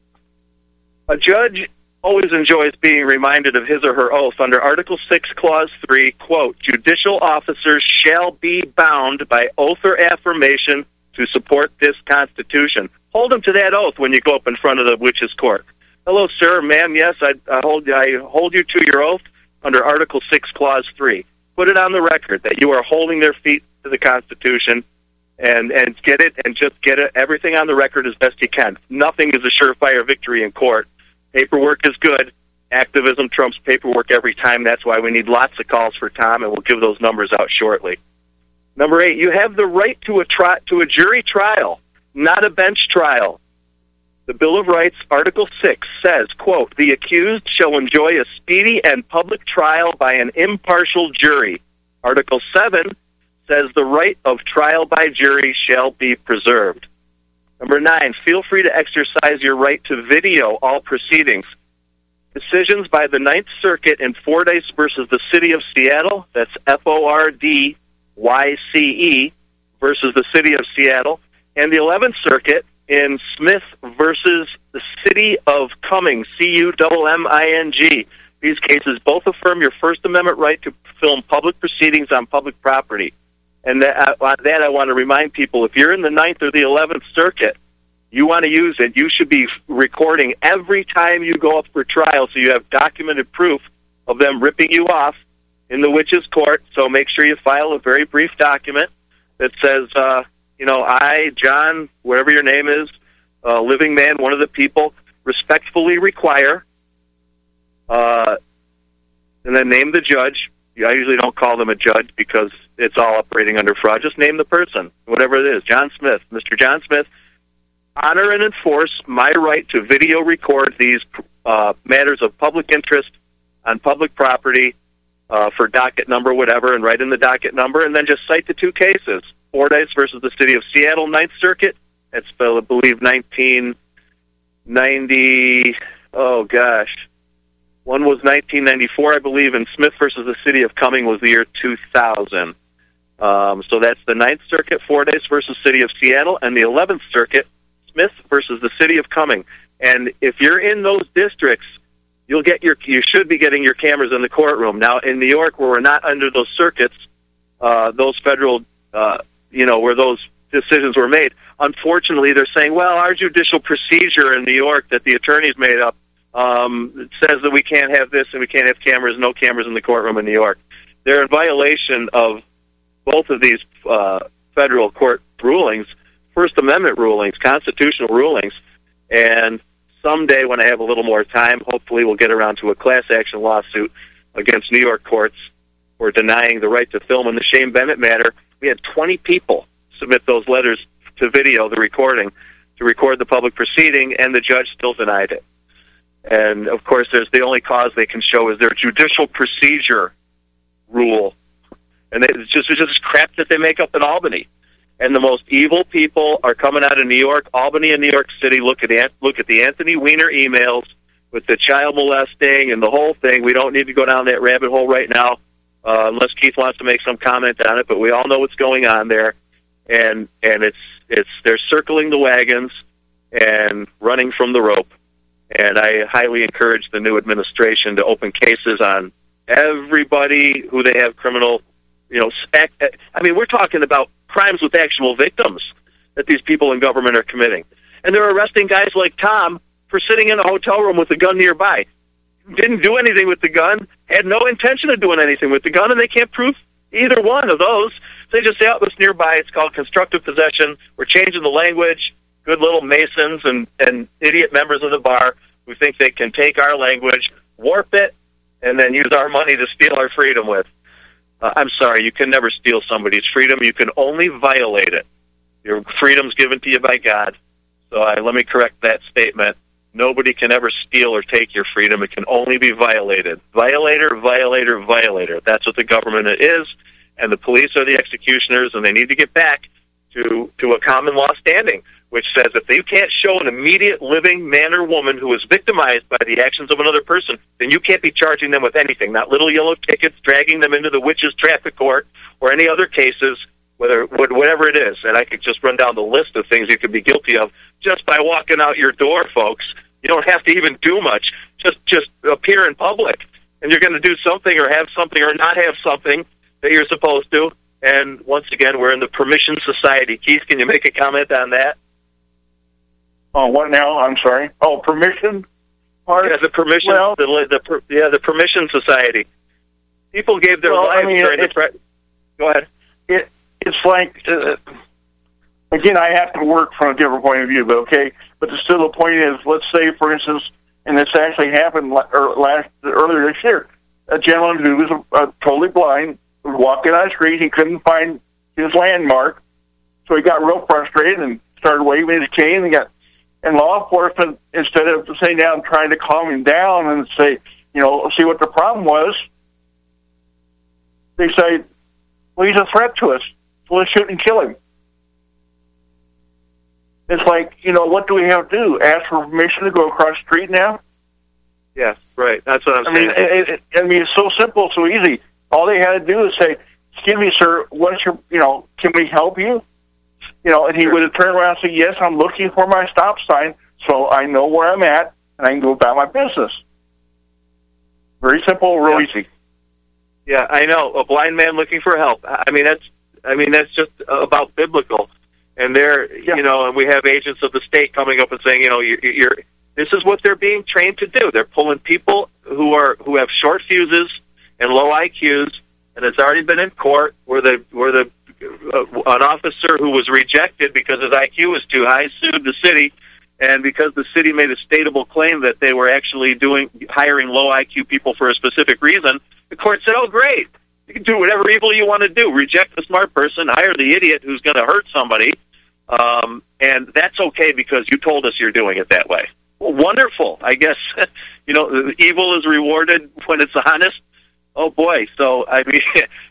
A judge always enjoys being reminded of his or her oath under Article 6, Clause 3, quote, judicial officers shall be bound by oath or affirmation to support this Constitution. Hold them to that oath when you go up in front of the witch's court. Hello, sir, ma'am, yes, I hold you to your oath under Article 6, Clause 3. Put it on the record that you are holding their feet to the Constitution and get everything on the record as best you can. Nothing is a surefire victory in court. Paperwork is good. Activism trumps paperwork every time. That's why we need lots of calls for Tom, and we'll give those numbers out shortly. Number 8, you have the right to a jury trial, not a bench trial. The Bill of Rights, Article 6, says, quote, the accused shall enjoy a speedy and public trial by an impartial jury. Article 7 says the right of trial by jury shall be preserved. Number 9, feel free to exercise your right to video all proceedings. Decisions by the Ninth Circuit in Fordyce versus the City of Seattle, that's Fordyce versus the City of Seattle, and the 11th Circuit in Smith versus the City of Cumming, Cumming. these cases both affirm your First Amendment right to film public proceedings on public property. And that I want to remind people, if you're in the 9th or the 11th Circuit, you want to use it, you should be recording every time you go up for trial so you have documented proof of them ripping you off in the witches' court. So make sure you file a very brief document that says, I, John, whatever your name is, living man, one of the people, respectfully require, and then name the judge. I usually don't call them a judge because it's all operating under fraud. Just name the person, whatever it is. John Smith, Mr. John Smith, honor and enforce my right to video record these matters of public interest on public property for docket number, whatever, and write in the docket number, and then just cite the two cases. Fordyce versus the City of Seattle, 9th Circuit. It's, I believe, 1990, oh gosh. One was 1994, I believe, and Smith versus the City of Cumming was the year 2000. So that's the 9th Circuit, Fordyce versus City of Seattle, and the 11th Circuit, Smith versus the City of Cumming. And if you're in those districts, you should be getting your cameras in the courtroom. Now, in New York, where we're not under those circuits, those federal, where those decisions were made, unfortunately, they're saying, well, our judicial procedure in New York that the attorneys made up says that we can't have this and we can't have cameras, no cameras in the courtroom in New York. They're in violation of both of these federal court rulings, First Amendment rulings, constitutional rulings, and someday when I have a little more time, hopefully we'll get around to a class action lawsuit against New York courts for denying the right to film in the Shane Bennett matter. We had 20 people submit those letters to video, the recording, to record the public proceeding, and the judge still denied it. And, of course, there's the only cause they can show is their judicial procedure rule. And it's just crap that they make up in Albany. And the most evil people are coming out of New York, Albany, and New York City. Look at the Anthony Weiner emails with the child molesting and the whole thing. We don't need to go down that rabbit hole right now unless Keith wants to make some comment on it. But we all know what's going on there. And they're circling the wagons and running from the rope. And I highly encourage the new administration to open cases on everybody who they have criminal, we're talking about crimes with actual victims that these people in government are committing. And they're arresting guys like Tom for sitting in a hotel room with a gun nearby. Didn't do anything with the gun, had no intention of doing anything with the gun, and they can't prove either one of those. So they just say, oh, it's nearby. It's called constructive possession. We're changing the language. Good little Masons and idiot members of the bar who think they can take our language, warp it, and then use our money to steal our freedom with. I'm sorry, you can never steal somebody's freedom. You can only violate it. Your freedom's given to you by God. So let me correct that statement. Nobody can ever steal or take your freedom. It can only be violated. Violator, violator, violator. That's what the government is, and the police are the executioners, and they need to get back to a common law standing, which says if they can't show an immediate living man or woman who was victimized by the actions of another person, then you can't be charging them with anything, not little yellow tickets, dragging them into the witches' traffic court, or any other cases, whatever it is. And I could just run down the list of things you could be guilty of just by walking out your door, folks. You don't have to even do much. Just appear in public, and you're going to do something or have something or not have something that you're supposed to. And once again, we're in the permission society. Keith, can you make a comment on that? Oh, what now? I'm sorry. Oh, permission? Yeah, the permission. Well, the permission society. People gave their lives during the. Go ahead. It's like again, I have to work from a different point of view, but okay. But still, the point is, let's say, for instance, and this actually happened earlier this year. A gentleman who was totally blind was walking on the street. He couldn't find his landmark, so he got real frustrated and started waving his cane. And law enforcement, instead of sitting down and trying to calm him down and say, see what the problem was, they say, well, he's a threat to us, so let's shoot and kill him. It's like, what do we have to do? Ask for permission to go across the street now? Yes, right. That's what I'm saying. It's so simple, so easy. All they had to do is say, excuse me, sir, what's your, can we help you? And he would have turned around and said, yes, I'm looking for my stop sign, so I know where I'm at, and I can go about my business. Very simple, real easy. Yeah, I know. A blind man looking for help. I mean, that's just about biblical. And and we have agents of the state coming up and saying, this is what they're being trained to do. They're pulling people who have short fuses and low IQs, and it's already been in court where an officer who was rejected because his IQ was too high sued the city, and because the city made a stateable claim that they were actually hiring low IQ people for a specific reason, the court said, "Oh, great. You can do whatever evil you want to do. Reject the smart person, hire the idiot who's going to hurt somebody, and that's okay because you told us you're doing it that way." Well, wonderful. I guess, evil is rewarded when it's honest. Oh, boy. So, I mean,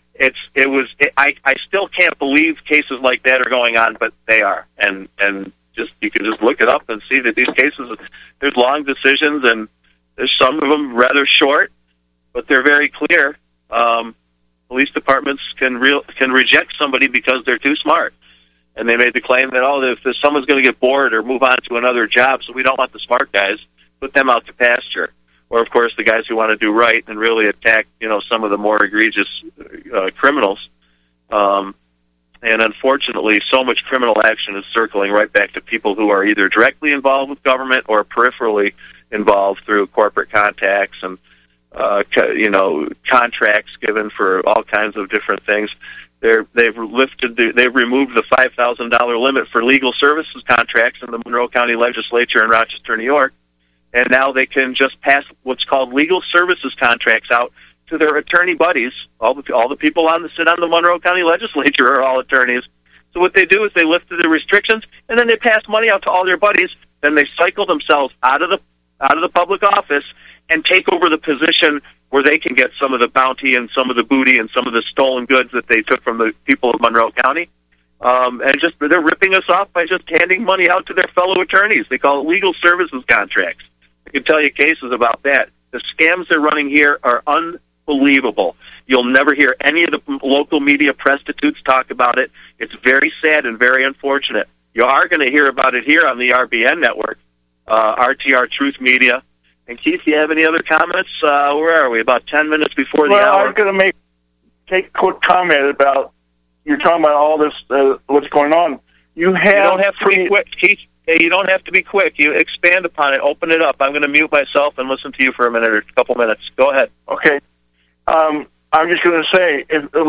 I still can't believe cases like that are going on, but they are. And you can just look it up and see that these cases, there's long decisions, and there's some of them rather short, but they're very clear. Police departments can reject somebody because they're too smart. And they made the claim that, if someone's going to get bored or move on to another job, so we don't want the smart guys, put them out to pasture. Or, of course, the guys who want to do right and really attack, some of the more egregious criminals. And unfortunately, so much criminal action is circling right back to people who are either directly involved with government or peripherally involved through corporate contacts and, contracts given for all kinds of different things. They've removed the $5,000 limit for legal services contracts in the Monroe County Legislature in Rochester, New York, and now they can just pass what's called legal services contracts out to their attorney buddies. All the people sit on the Monroe County Legislature are all attorneys. So what they do is they lifted the restrictions, and then they pass money out to all their buddies. Then they cycle themselves out of the public office and take over the position where they can get some of the bounty and some of the booty and some of the stolen goods that they took from the people of Monroe County. They're ripping us off by just handing money out to their fellow attorneys. They call it legal services contracts. I can tell you cases about that. The scams they're running here are unbelievable. You'll never hear any of the local media prostitutes talk about it. It's very sad and very unfortunate. You are going to hear about it here on the RBN network, RTR Truth Media. And Keith, you have any other comments? Where are we? About 10 minutes before the hour. I was going to take a quick comment about, you're talking about all this, what's going on. You don't have to be quick, Keith. You don't have to be quick. You expand upon it. Open it up. I'm going to mute myself and listen to you for a minute or a couple minutes. Go ahead. Okay. I'm just going to say,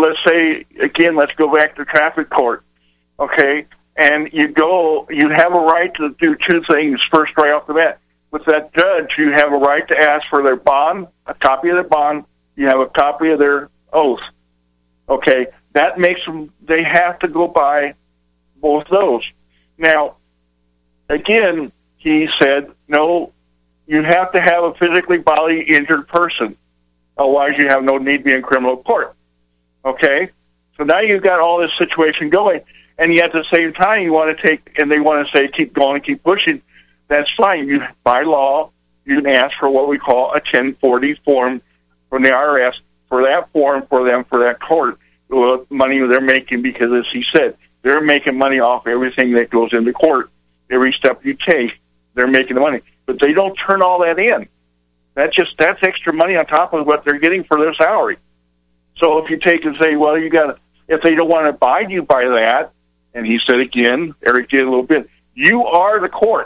let's go back to traffic court. Okay. And you have a right to do two things first right off the bat. With that judge, you have a right to ask for their bond, a copy of their bond. You have a copy of their oath. Okay, that makes them, they have to go by both those. Now, again, he said, no, you have to have a physically bodily injured person. Otherwise, you have no need to be in criminal court. Okay? So now you've got all this situation going, and yet at the same time, you want to they want to say, keep going, keep pushing. That's fine. By law, you can ask for what we call a 1040 form from the IRS for that form for that court. The money they're making, because as he said, they're making money off everything that goes into court. Every step you take, they're making the money. But they don't turn all that in. That's extra money on top of what they're getting for their salary. So if you take and say, well, if they don't want to abide you by that, and he said again, Eric did a little bit, you are the court.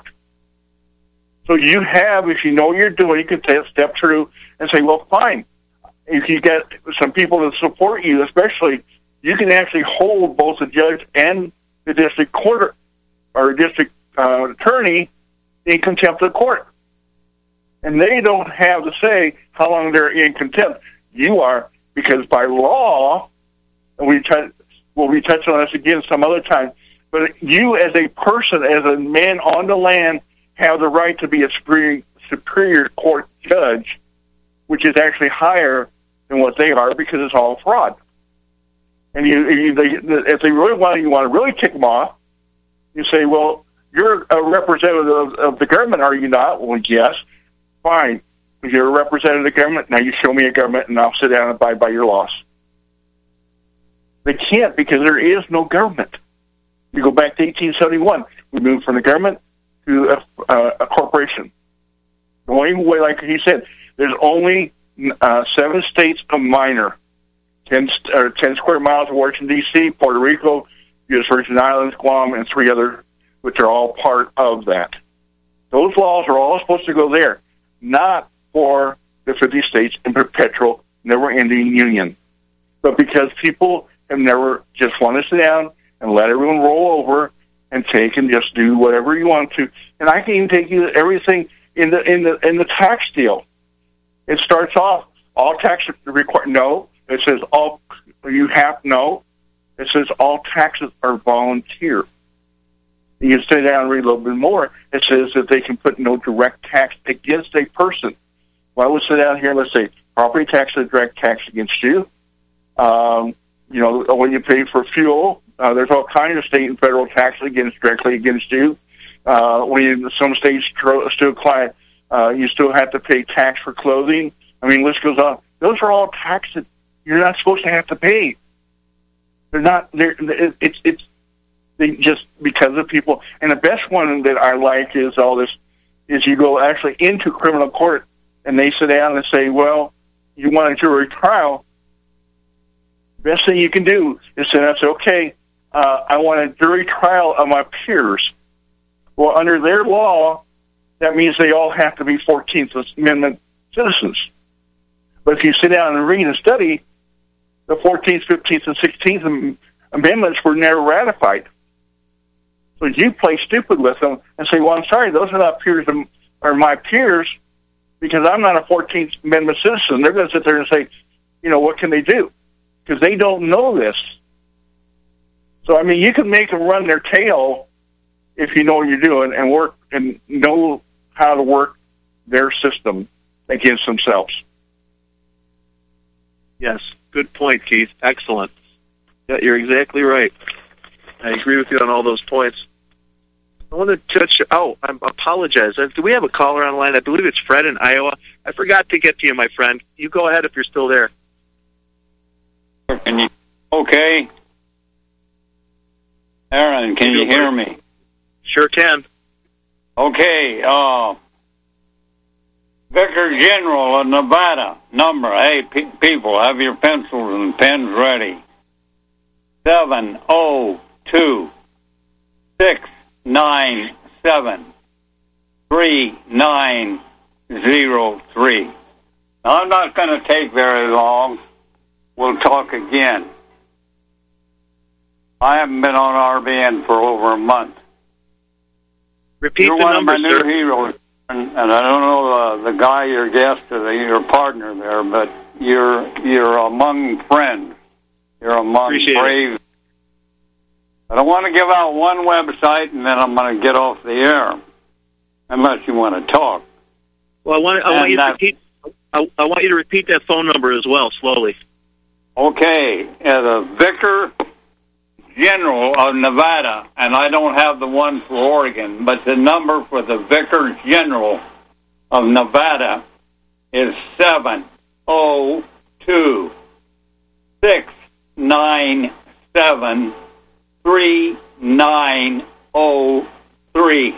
So you have, if you know what you're doing, you can step through and say, well, fine. If you get some people to support you, especially, you can actually hold both the judge and the district court or district attorney in contempt of court. And they don't have to say how long they're in contempt. You are, because by law, and we'll be touching on this again some other time, but you as a person, as a man on the land, have the right to be a superior court judge, which is actually higher than what they are because it's all fraud. And if they really want to really kick them off, you say, well, you're a representative of the government, are you not? Well, yes. Fine. If you're a representative of the government, now you show me a government, and I'll sit down and abide by your laws. They can't, because there is no government. You go back to 1871. We moved from the government to a corporation. The only way, like he said, there's only 7 states a minor, 10 square miles of Washington, D.C., Puerto Rico, U.S. Virgin Islands, Guam, and 3 other, which are all part of that. Those laws are all supposed to go there, not for the 50 states in perpetual, never-ending union. But because people have never just wanted to sit down and let everyone roll over and take and just do whatever you want to. And I can even take you everything in the tax deal. It starts off all tax required. No, it says all you have. No, it says all taxes are volunteer. You sit down and read a little bit more. It says that they can put no direct tax against a person. Well, I would sit down here and let's say property tax is a direct tax against you. You know, when you pay for fuel, there's all kinds of state and federal taxes directly against you. Some states still apply, you still have to pay tax for clothing. I mean, list goes on. Those are all taxes you're not supposed to have to pay. They're not. They just because of people. And the best one that I like is all this. Is you go actually into criminal court and they sit down and say, "Well, you want a jury trial." Best thing you can do is say, "Okay, I want a jury trial of my peers." Well, under their law, that means they all have to be 14th Amendment citizens. But if you sit down and read and study, the 14th, 15th, and 16th Amendments were never ratified. So you play stupid with them and say, "Well, I'm sorry, those are not peers or my peers because I'm not a 14th Amendment citizen." They're going to sit there and say, "You know, what can they do?" Because they don't know this. So, I mean, you can make them run their tail if you know what you're doing and work and know how to work their system against themselves. Yes, good point, Keith. Excellent. Yeah, you're exactly right. I agree with you on all those points. I want to touch. Oh, I apologize. Do we have a caller online? I believe it's Fred in Iowa. I forgot to get to you, my friend. You go ahead if you're still there. Okay. Aaron, can you hear me? Sure can. Okay. Vicar General of Nevada number. Hey, people, have your pencils and pens ready. 702-697-3903. Now, I'm not going to take very long. We'll talk again. I haven't been on RBN for over a month. Repeat You're the one number, of my new heroes, and I don't know the guy, your guest, or your partner there, but you're among friends. You're among brave. I don't want to give out one website, and then I'm going to get off the air, unless you want to talk. Well, I want you to repeat that phone number as well, slowly. Okay, the Vicar General of Nevada, and I don't have the one for Oregon, but the number for the Vicar General of Nevada is 702-697-3903.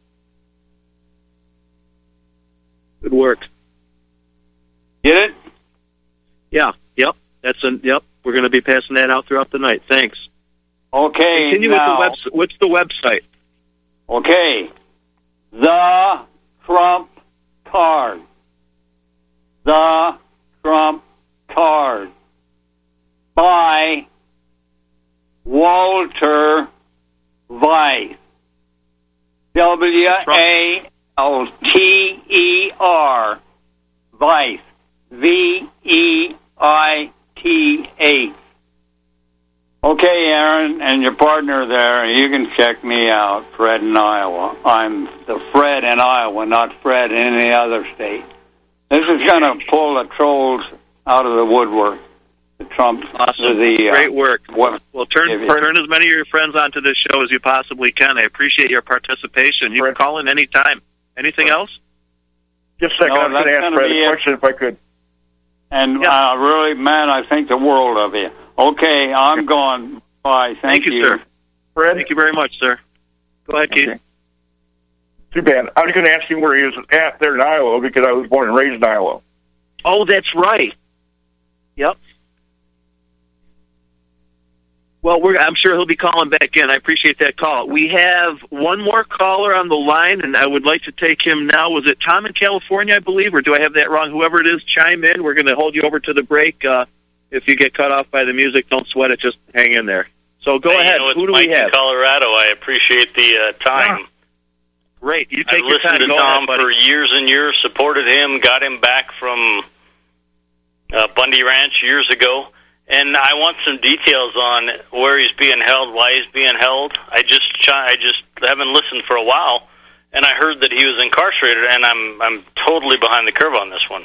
Good work. Get it? Yeah. Yep. Yep. We're going to be passing that out throughout the night. Thanks. Okay. Continue now, with the website. What's the website? Okay. The Trump Card. The Trump Card. By Walter Weiss. W-A-L-T-E-R. Weiss. V-E-I-T-H. Okay, Aaron, and your partner there, you can check me out, Fred in Iowa. I'm the Fred in Iowa, not Fred in any other state. This is going to pull the trolls out of the woodwork. The Trump, awesome. Great work. Well, turn as many of your friends onto this show as you possibly can. I appreciate your participation. You can call in any time. Anything else? Just a second. I was going to ask Fred a question if I could. And really, man, I think the world of you. Okay, I'm gone. Bye. Thank you, sir. Fred? Thank you very much, sir. Go ahead, Keith. Too bad. I was going to ask you where he was at there in Iowa because I was born and raised in Iowa. Oh, that's right. Yep. Well, I'm sure he'll be calling back in. I appreciate that call. We have one more caller on the line, and I would like to take him now. Was it Tom in California, I believe, or do I have that wrong? Whoever it is, chime in. We're going to hold you over to the break. If you get cut off by the music, don't sweat it. Just hang in there. So go ahead. Who do we have? In Colorado. I appreciate the time. Great. You take I've your time. listened to Tom for years and years, supported him, got him back from Bundy Ranch years ago. And I want some details on where he's being held, why he's being held. I just haven't listened for a while, and I heard that he was incarcerated, and I'm totally behind the curve on this one.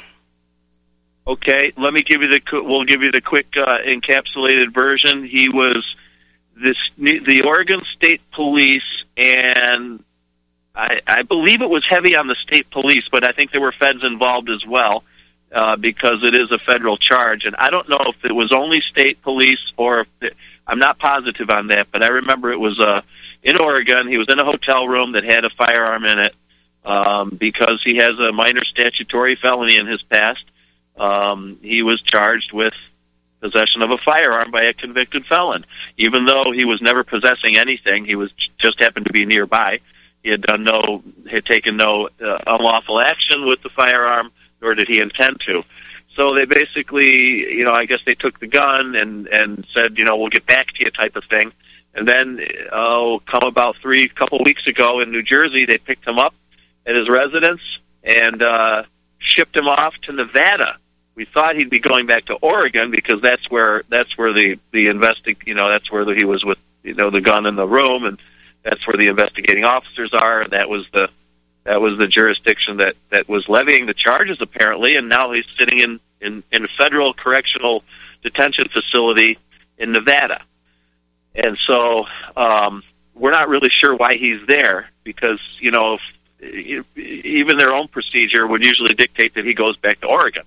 Okay, let me give you we'll give you the quick encapsulated version. He was the Oregon State Police, and I believe it was heavy on the state police, but I think there were feds involved as well. Because it is a federal charge. And I don't know if it was only state police or I'm not positive on that, but I remember it was in Oregon. He was in a hotel room that had a firearm in it because he has a minor statutory felony in his past. He was charged with possession of a firearm by a convicted felon. Even though he was never possessing anything, he was just happened to be nearby. He had taken no unlawful action with the firearm, nor did he intend to. So they basically, I guess they took the gun and said, we'll get back to you type of thing. And then, come about couple weeks ago in New Jersey, they picked him up at his residence and shipped him off to Nevada. We thought he'd be going back to Oregon because that's where that's where he was with, the gun in the room, and that's where the investigating officers are. And that was the jurisdiction that was levying the charges, apparently, and now he's sitting in a federal correctional detention facility in Nevada. And so we're not really sure why he's there because, even their own procedure would usually dictate that he goes back to Oregon.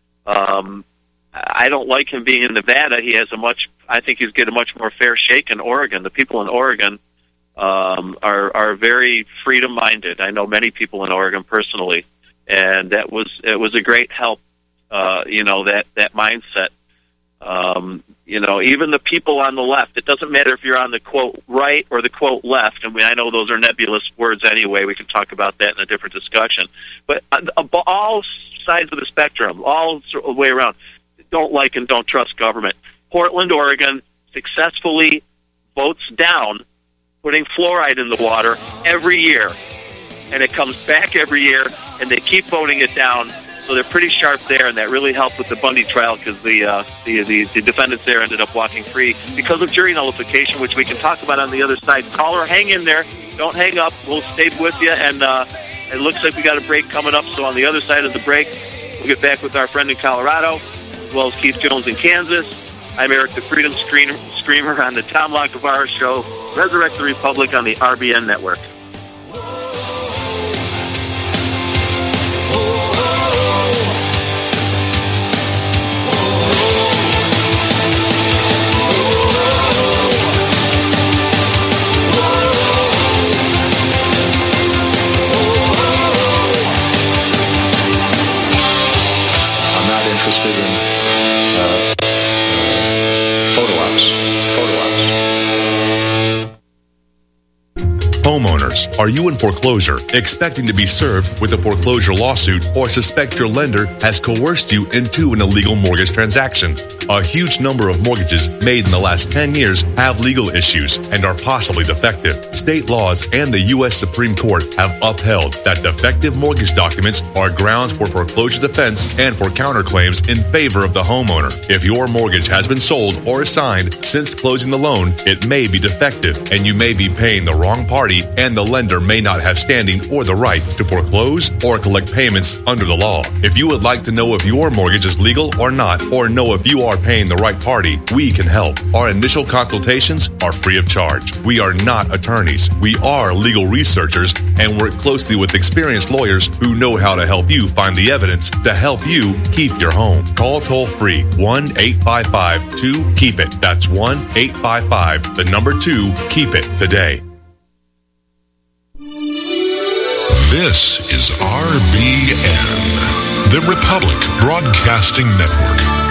I don't like him being in Nevada. I think he's get a much more fair shake in Oregon. The people in Oregon are very freedom-minded. I know many people in Oregon personally, and it was a great help. That mindset. Even the people on the left. It doesn't matter if you're on the quote right or the quote left. And I know those are nebulous words anyway. We can talk about that in a different discussion. But all sides of the spectrum, all the way around, don't like and don't trust government. Portland, Oregon, successfully votes down putting fluoride in the water every year, and it comes back every year, and they keep voting it down. So they're pretty sharp there, and that really helped with the Bundy trial because the defendants there ended up walking free because of jury nullification, which we can talk about on the other side. Caller, hang in there. Don't hang up. We'll stay with you, and it looks like we got a break coming up. So on the other side of the break, we'll get back with our friend in Colorado, as well as Keith Jones in Kansas. I'm Eric the Freedom Screamer on the Tom Lacavara Show, Resurrect the Republic on the RBN Network. I'm not interested in photo ops. Homeowners, are you in foreclosure, expecting to be served with a foreclosure lawsuit, or suspect your lender has coerced you into an illegal mortgage transaction? A huge number of mortgages made in the last 10 years have legal issues and are possibly defective. State laws and the U.S. Supreme Court have upheld that defective mortgage documents are grounds for foreclosure defense and for counterclaims in favor of the homeowner. If your mortgage has been sold or assigned since closing the loan, it may be defective, and you may be paying the wrong party, and the lender may not have standing or the right to foreclose or collect payments under the law. If you would like to know if your mortgage is legal or not, or know if you are paying the right party, we can help. Our initial consultations are free of charge. We are not attorneys. We are legal researchers and work closely with experienced lawyers who know how to help you find the evidence to help you keep your home. Call toll-free 1-855-2-KEEP-IT. That's 1-855-2-KEEP-IT today. This is RBN, The Republic Broadcasting Network.